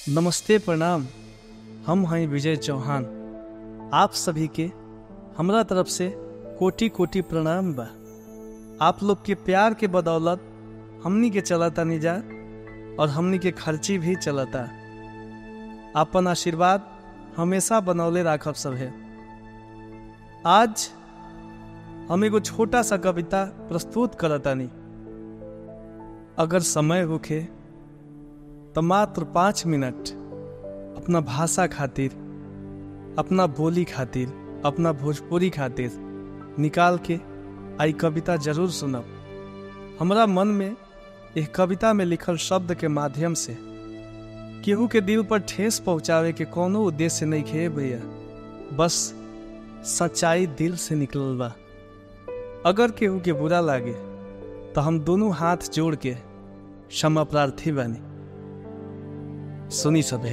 नमस्ते प्रणाम। हम हैं विजय चौहान। आप सभी के हमरा तरफ से कोटि कोटि प्रणाम बा। आप लोग के प्यार के बदौलत हमनी के चलता निजा और हमनी के खर्ची भी चलता। आपन आशीर्वाद हमेशा बनौले राखब सब है। आज हम एगो छोटा सा कविता प्रस्तुत करतानी। अगर समय होखे तो मात्र 5 मिनट अपना भाषा खातिर, अपना बोली खातिर, अपना भोजपुरी खातिर निकाल के आई कविता जरूर सुनब। हमरा मन में एक कविता में लिखल शब्द के माध्यम से केहू के दिल पर ठेस पहुँचावे के कोनो उद्देश्य नहीं खे भैया, बस सच्चाई दिल से निकलल बा। अगर केहू के बुरा लागे तो हम दोनों हाथ जोड़ के क्षमा प्रार्थी बानी। सुनी सबे।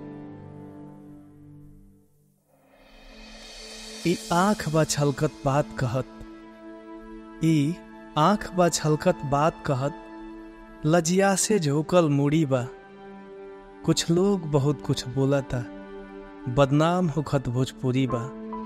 ई आँख बा छलकत बात कहत, ई आँख बा छलकत बात कहत, लजिया से झोकल मुड़ी बा। कुछ लोग बहुत कुछ बोलता, बदनाम होखत भोजपुरी बा।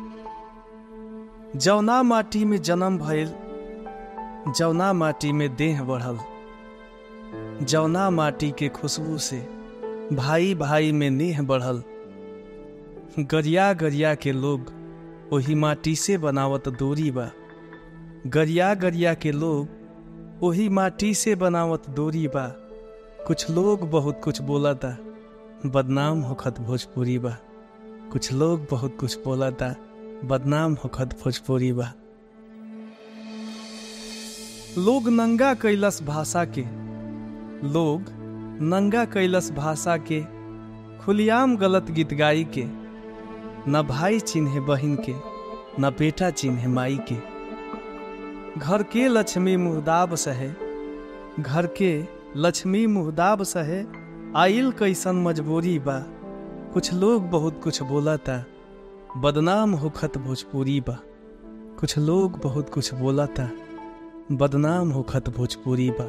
जौना माटी में जन्म भइल, जौना माटी में देह बढ़ल, जौना माटी के खुशबू से भाई भाई में नेह बढ़ल। गरिया गरिया के लोग वही माटी से बनावत दूरी बा। गरिया गरिया के लोग वही माटी से बनावत दूरी बा। कुछ लोग बहुत कुछ बोलता, बदनाम होखत भोजपुरी बा। कुछ लोग बहुत कुछ बोलता, बदनाम होखत भोजपुरी बा। लोग नंगा कैलस भाषा के, लोग नंगा कैलस भाषा के, खुलियाम गलत गीत गाई के। न भाई चिन्हे बहिन के, न बेटा चिन्हे माई के। घर के लक्ष्मी मुहदाब सहे, घर के लक्ष्मी मुहदाब सहे, आइल कैसन मजबूरी बा। कुछ लोग बहुत कुछ बोलता, बदनाम होखत भोजपुरी बा। कुछ लोग बहुत कुछ बोलता, बदनाम होखत भोजपुरी बा।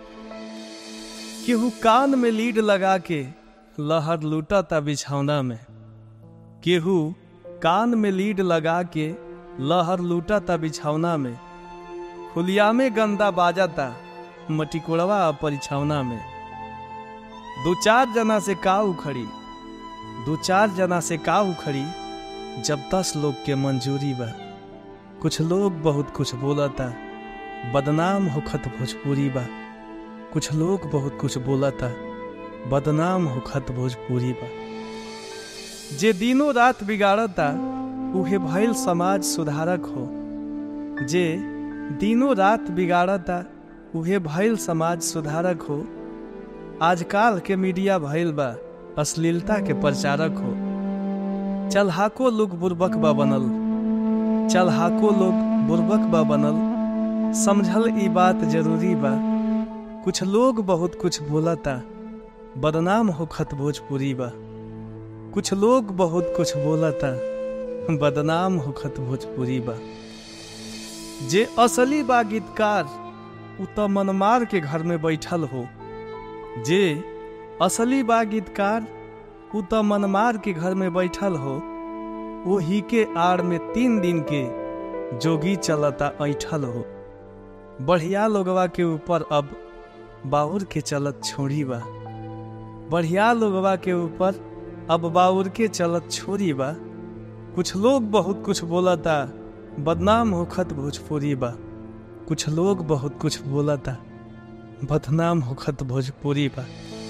केहू कान में लीड लगा के लहर लूटता बिछौना में। केहू कान में लीड लगा के लहर लूटता बिछौना में। खुलिया में गंदा बाजाता मटिकोड़वा परिछौना में। दो चार जना से का उखड़ी, दो चार जना से का उखड़ी, जब 10 लोग के मंजूरी बा। कुछ लोग बहुत कुछ बोलता, बदनाम होखत भोजपुरी बा। कुछ लोग बहुत कुछ बोलता, बदनाम होखत भोजपुरी बा। जे दिनों रात बिगाड़ता उहे भइल समाज सुधारक हो। जे दिनों रात बिगाड़ता उहे भइल समाज सुधारक हो। आजकल के मीडिया भइल बा अश्लीलता के प्रचारक हो। चलहाको लोग बुर्बक बा बनल, चलहाको लोग बुर्बक बा बनल। समझल ई बात जरूरी बा। कुछ लोग बहुत कुछ बोलता, बदनाम होखत भोजपुरी बा। कुछ लोग बहुत कुछ बोलता, बदनाम होखत भोजपुरी बा। जे असली बा गीतकार उ त मनमार के घर में बैठल हो। जे असली बा गीतकार उ त मनमार के घर में बैठल हो। वही के आड़ में 3 दिन के जोगी चलता ऐठल हो। बढ़िया लोगवा के ऊपर अब बाउर के चलत छोड़ी बा। बढ़िया लोगवा के ऊपर अब बाउर के चलत छोड़ी बा। कुछ लोग बहुत कुछ बोलता, बदनाम होखत भोजपुरी बा। कुछ लोग बहुत कुछ बोलता, बदनाम होखत भोजपुरी बा।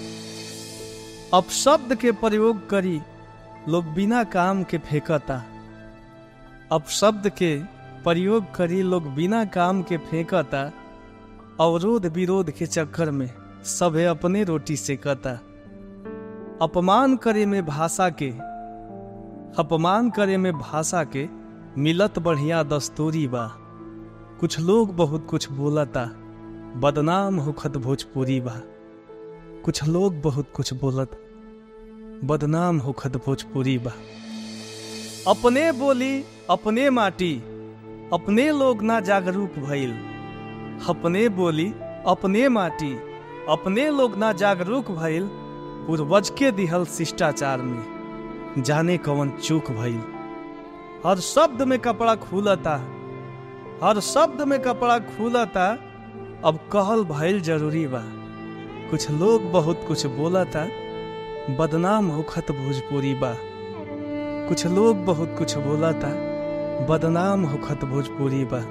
अपशब्द के प्रयोग करी लोग बिना काम के फेंकता। अपशब्द के प्रयोग करी लोग बिना काम के फेंकता। अवरोध विरोध के चक्कर में सभे अपने रोटी सेकता। अपमान करे में भाषा के, अपमान करे में भाषा के मिलत बढ़िया दस्तूरी बा। कुछ लोग बहुत कुछ बोलता, बदनाम होखत भोजपुरी बा। कुछ लोग बहुत कुछ बोलत, बदनाम होखत भोजपुरी बा। अपने बोली अपने माटी, अपने लोग ना जागरूक भइल। अपने बोली अपने माटी, अपने लोग ना जागरूक भइल। पूर्वज के दिहल शिष्टाचार में जाने कवन चूक भइल। हर शब्द में कपड़ा खुलता, हर शब्द में कपड़ा खुलता, अब कहल भइल जरूरी बा। कुछ लोग बहुत कुछ बोलता, बदनाम होखत भोजपुरी बा। कुछ लोग बहुत कुछ बोलता, बदनाम होखत भोजपुरी बा।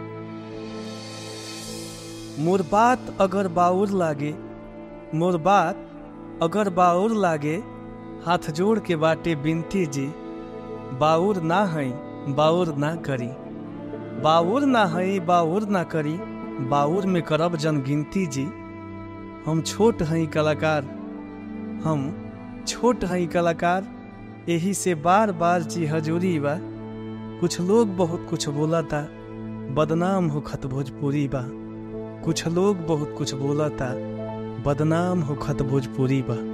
मोर बात अगर बाउर लागे, मोर बात अगर बाउर लागे, हाथ जोड़ के बाटे बिनती जी, बाउर ना हई बाउर ना करी। बाउर ना हई बाउर ना करी, बाउर में करब जन गिनती जी। हम छोट हई कलाकार, हम छोट हई कलाकार, यही से बार बार जी हजूरी बा। कुछ लोग बहुत कुछ बोलता, बदनाम होखत भोजपुरी बा। कुछ लोग बहुत कुछ बोलता, बदनाम होखत भोजपुरी बा।